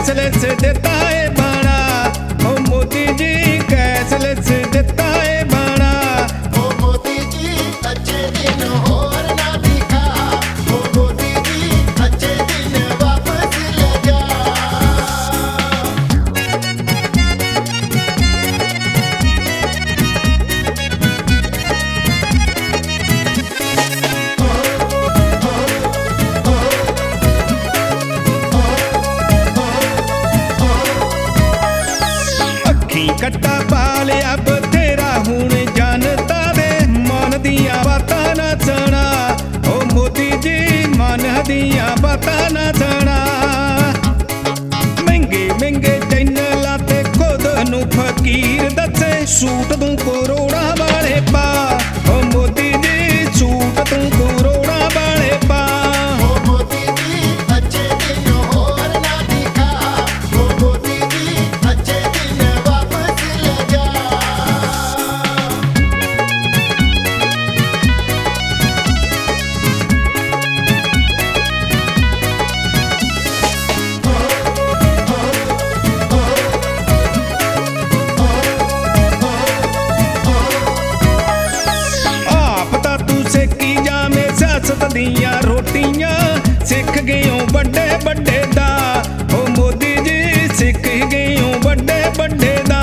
Cashless देता है बड़ा, ओ मोदी जी कैशलेस देता है बड़ा। ओ मोदी जी अच्छे दिन और ना दिखा, ओ मोदी जी अच्छे दिन वापस ले जा। अखी कट्टा पा लिया बथेरा हुण जानता दे, मन दियां बातां ना सुना, ओ मोदी जी मन दियां बातां ना सुना। महंगे महंगे चैनलां ते खुद नूं फकीर दसे, सूट तूं करोड़ां वाले पा, ओ मोदी जी सूट तूं करोड़ां वाले पा। ओ मोदी जी अच्छे दिन और ना दिखा, ओ मोदी जी अच्छे दिन वापस ले जा। आप तां तू सेकी जावें सियासत दियां रोटियां, सिख गए बड़े बड़े दा, ओ मोदी जी सिख गए बड़े बड़े दा।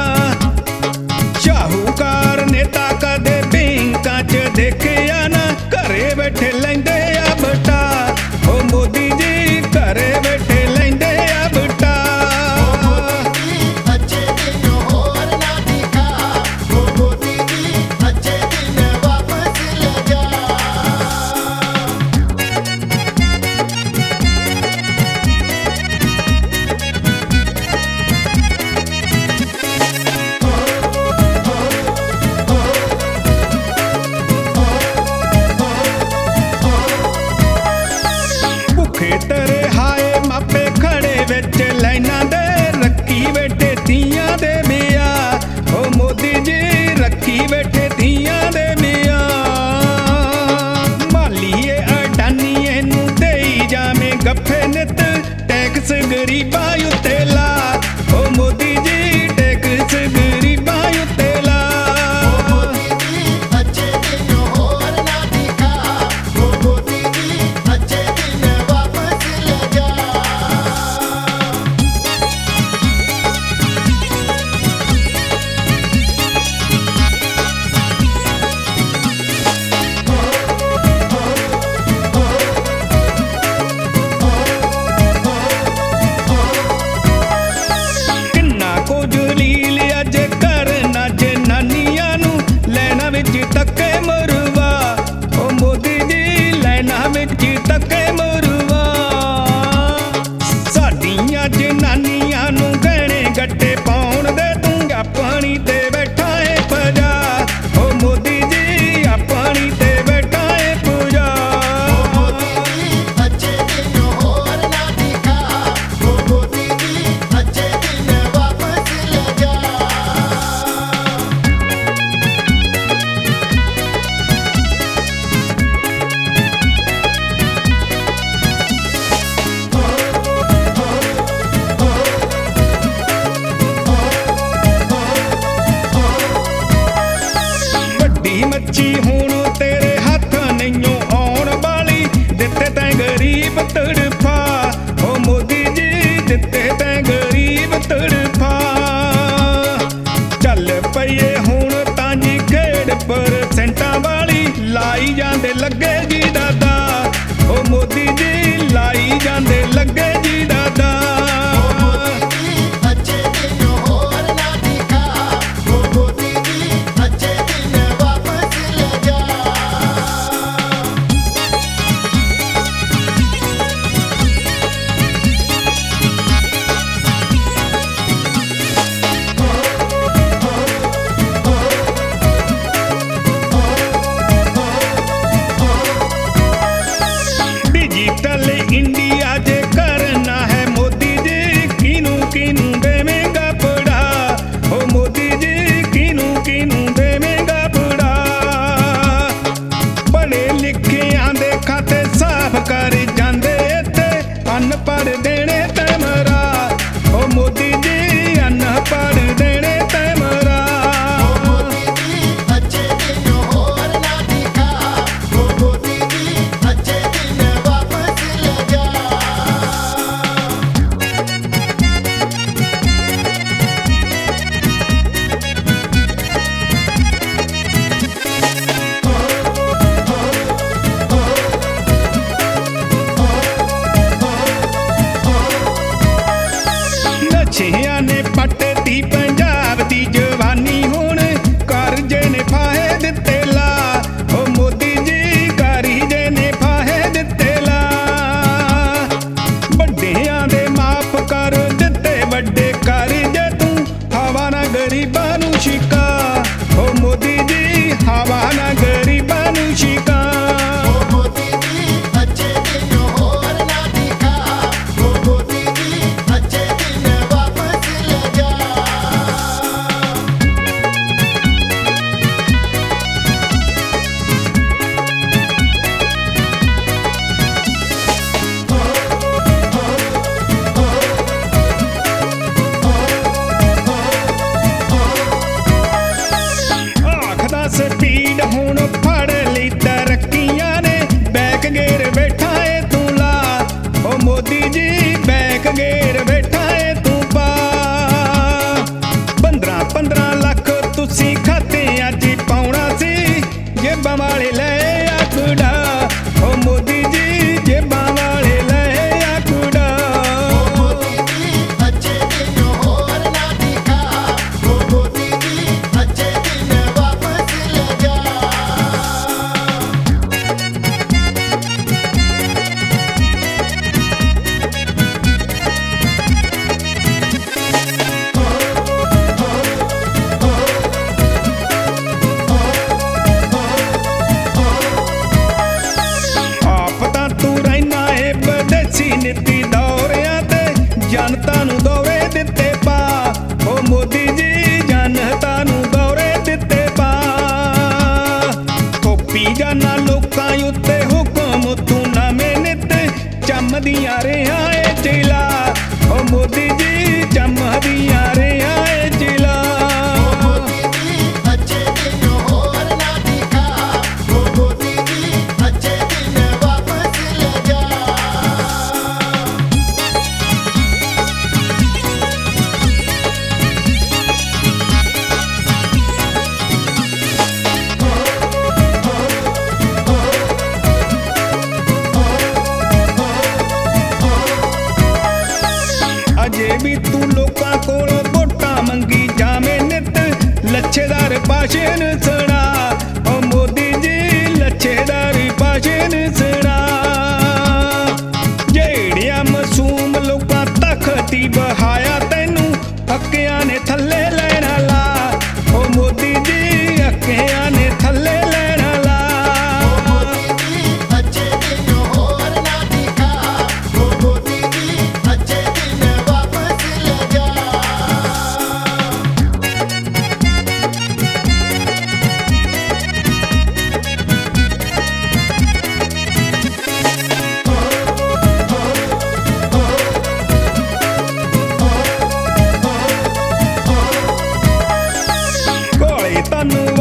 शाहूकार नेता कदे बैंकां च देखिया ना, घरे बैठे लैंदे आ बटा, ओ मोदी जी घरे बैठे लैंदे आ बटा। ओ मोदी जी अच्छे दिन और ना दिखा, ओ मोदी जी अच्छे दिन वापस ले जा। भुखे तरे हाय मापे खड़े विच लाइनां दे, रखी बैठे धीआं दे बिया, ओ मोदी जी रखी बैठे धीआं दे बिया। मालीए अडानीए नूं देई जावें गफ्फे नित, टैक्स गरीबां उत्ते ला, ओ मोदी जी टैक्स गरीबां उत्ते ला। ओ मोदी जी अच्छे दिन और ना दिखा, ओ मोदी जी अच्छे दिन वापस ले जा। किन्ना को जलील अज करना जनानियां नूं, लैना विच तके मरवा, ओ मोदी जी लैना विच तके मरवा। साडियां जनानियां नूं गहणे गट्टे पाउण दे, तूं अपनी ते बैठा है पजा, ओ मोदी जी अपनी ते बैठा है पूजा। ओ मोदी जी अच्छे दिन और ना दिखा, ओ मोदी जी अच्छे दिन वापस ले जा। ਵੱਡੀ ਮੱਛੀ ਹੁਣ ਤੇਰੇ ਹੱਥ ਨਹੀਂਓ ਆਉਣ ਵਾਲੀ, ਦਿੱਤੇ ਤੈਂ ਗਰੀਬ ਤੜਫਾ, ਓ ਮੋਦੀ ਜੀ ਦਿੱਤੇ ਤੈਂ ਗਰੀਬ ਤੜਫਾ। ਚੱਲ ਪਈਏ ਹੁਣ ਤਾਂ ਜੀ ਖੇਡ ਪਰਸੈਂਟਾਂ ਵਾਲੀ, ਲਾਈ ਜਾਂਦੇ ਲੱਗੇ ਜੀ ਦਾਦਾ, ਓ ਮੋਦੀ ਜੀ ਲਾਈ ਜਾਂਦੇ ਲੱਗੇ ਜੀ ਦਾਦਾ। ओ मोदी जी अच्छे दिन और ना दिखा, ओ मोदी जी अच्छे दिन वापस ले जा। ਚਮਕਦੀਆਂ ਰੇਹਾਂ ਏ ਚਿਲਾ ਓ ਮੋਦੀ ਜੀ ਚਮਕਦੀਆਂ ਰੇਹਾਂ ਏ ਚਿਲਾ ਮੋਦੀ ਜੀ ਅੱਛੇ ਦਿਨ ਹੋਰ ਨਾ ਦਿਖਾ ਓ ਮੋਦੀ ਜੀ ਅੱਛੇ ਦਿਨ ਵਾਪਸ ਲੈ ਜਾ ਅਜੇ ਵੀ ਤੂੰ ਲੋਕਾਂ ਕੋਲੋਂ ਵੋਟਾਂ ਮੰਗੀ ਜਾਵੇਂ ਨਿੱਤ ਲੱਛੇਦਾਰ ਭਾਸ਼ਣ ਸੁਣਾ ਓ ਮੋਦੀ ਜੀ ਲੱਛੇਦਾਰ ਭਾਸ਼ਣ ਸੁਣਾ ਜਿਹੜਿਆਂ ਮਾਸੂਮ ਲੋਕਾਂ ਤਖਤੀ ਬਹਾਇਆ ਤੈਨੂੰ ਅੱਕਿਆਂ ਨੇ ਥੱਲੇ ਲੈਣਾ ਲਾ ਓ ਮੋਦੀ ਜੀ ਅੱਕਿਆਂ ਨੇ ਥੱਲੇ ਲੈਣਾ ਲਾ ਮੋਦੀ ਜੀ ਅੱਛੇ ਦਿਨ ਹੋਰ ਨਾ ਦਿਖਾ ਓ ਮੋਦੀ ਜੀ ਅੱਛੇ ਦਿਨ ਵਾਪਸ ਲੈ ਜਾ ਕੋਲੇ ਤੈਨੂੰ